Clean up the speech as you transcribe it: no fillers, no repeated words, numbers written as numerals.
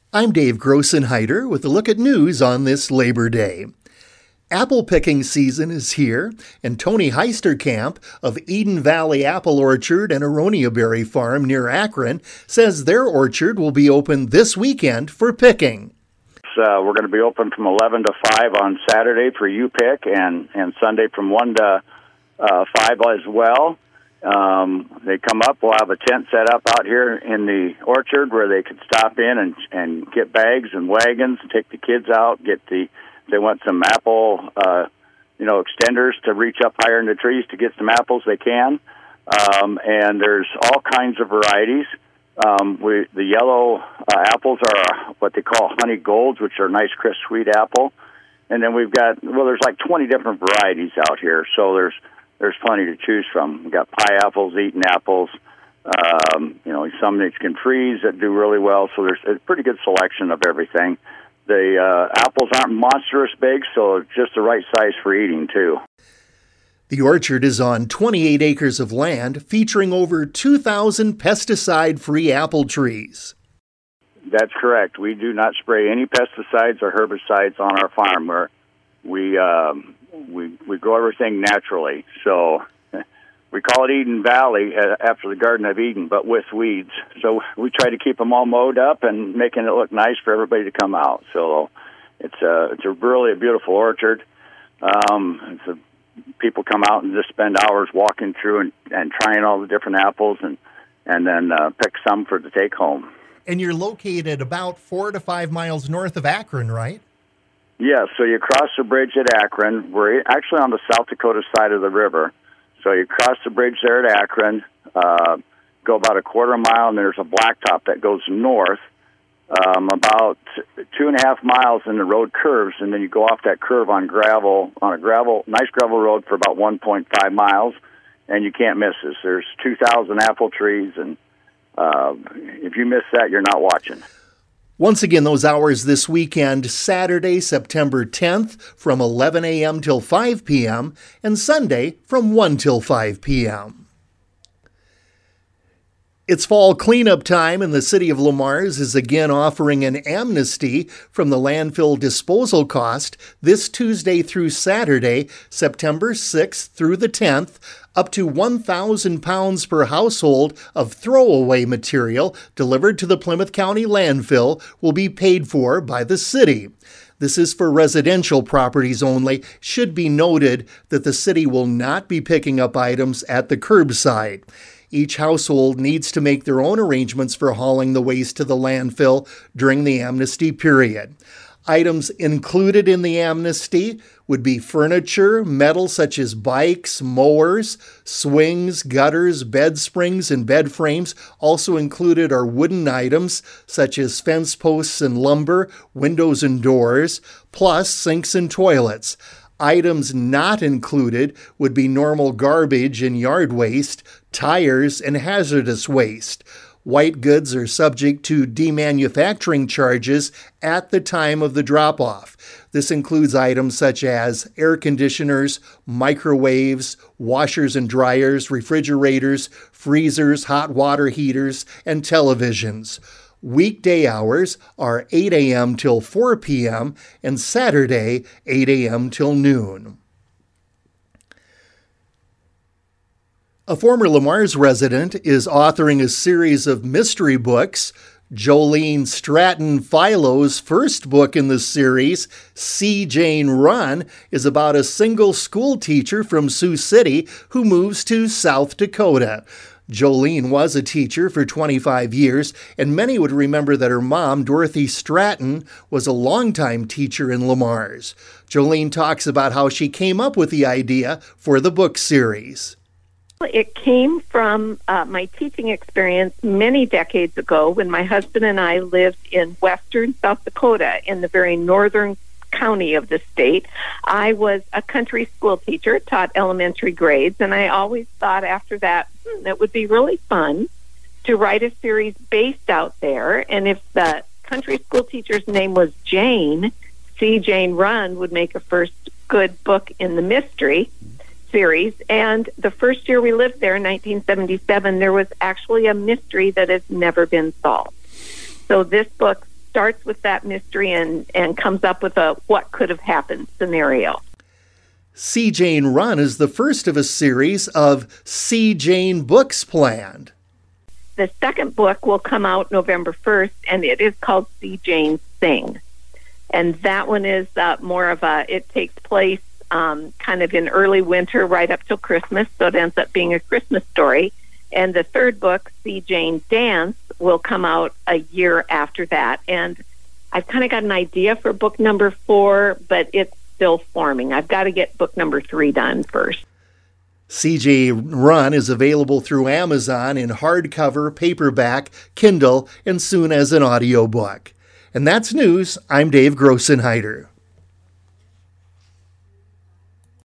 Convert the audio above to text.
I'm Dave Grossenheider with a look at news on this Labor Day. Apple picking season is here, and Tony Heisterkamp of Eden Valley Apple Orchard and Aronia Berry Farm near Akron says their orchard will be open this weekend for picking. We're going to be open from 11 to 5 on Saturday for U-Pick and Sunday from 1 to 5 as well. They come up, we'll have a tent set up out here in the orchard where they could stop in and get bags and wagons and take the kids out, they want some apple, extenders to reach up higher in the trees to get some apples they can. And there's all kinds of varieties. The yellow apples are what they call honey golds, which are nice, crisp, sweet apple. And then there's like 20 different varieties out here, so there's plenty to choose from. We've got pie apples, Eaton apples, some that you can freeze that do really well, so there's a pretty good selection of everything. The apples aren't monstrous big, so just the right size for eating, too. The orchard is on 28 acres of land, featuring over 2,000 pesticide-free apple trees. That's correct. We do not spray any pesticides or herbicides on our farm. We grow everything naturally. So we call it Eden Valley after the Garden of Eden, but with weeds. So we try to keep them all mowed up and making it look nice for everybody to come out. So it's really a beautiful orchard. People come out and just spend hours walking through and trying all the different apples and then pick some to take home. And you're located about 4 to 5 miles north of Akron, right? Yeah, so you cross the bridge at Akron. We're actually on the South Dakota side of the river. So you cross the bridge there at Akron, go about a quarter mile, and there's a blacktop that goes north. About 2.5 miles, and the road curves, and then you go off that curve on a nice gravel road for about 1.5 miles, and you can't miss this. There's 2,000 apple trees, and if you miss that, you're not watching. Once again, those hours this weekend, Saturday, September 10th from 11 a.m. till 5 p.m., and Sunday from 1 till 5 p.m. It's fall cleanup time, and the city of Le Mars is again offering an amnesty from the landfill disposal cost this Tuesday through Saturday, September 6th through the 10th. Up to 1,000 pounds per household of throwaway material delivered to the Plymouth County landfill will be paid for by the city. This is for residential properties only. Should be noted that the city will not be picking up items at the curbside. Each household needs to make their own arrangements for hauling the waste to the landfill during the amnesty period. Items included in the amnesty would be furniture, metal such as bikes, mowers, swings, gutters, bed springs, and bed frames. Also included are wooden items such as fence posts and lumber, windows and doors, plus sinks and toilets. Items not included would be normal garbage and yard waste, tires, and hazardous waste. White goods are subject to demanufacturing charges at the time of the drop-off. This includes items such as air conditioners, microwaves, washers and dryers, refrigerators, freezers, hot water heaters, and televisions. Weekday hours are 8 a.m. till 4 p.m. and Saturday 8 a.m. till noon. A former Le Mars resident is authoring a series of mystery books. Jolene Stratton Philo's first book in the series, See Jane Run, is about a single school teacher from Sioux City who moves to South Dakota. Jolene was a teacher for 25 years, and many would remember that her mom, Dorothy Stratton, was a longtime teacher in Le Mars. Jolene talks about how she came up with the idea for the book series. It came from my teaching experience many decades ago when my husband and I lived in western South Dakota in the very northern county of the state. I was a country school teacher, taught elementary grades, and I always thought after that it would be really fun to write a series based out there. And if the country school teacher's name was Jane, See Jane Run would make a first good book in the mystery series. And the first year we lived there in 1977, there was actually a mystery that has never been solved. So this book starts with that mystery and comes up with a what could have happened scenario. See Jane Run is the first of a series of See Jane books planned. The second book will come out November 1st, and it is called See Jane Sing. And that one is more of it takes place kind of in early winter right up till Christmas, so it ends up being a Christmas story. And the third book, See Jane Dance, will come out a year after that. And I've kind of got an idea for book number 4, but it's still forming. I've got to get book number 3 done first. CJ Run is available through Amazon in hardcover, paperback, Kindle, and soon as an audiobook. And that's news. I'm Dave Grossenheider.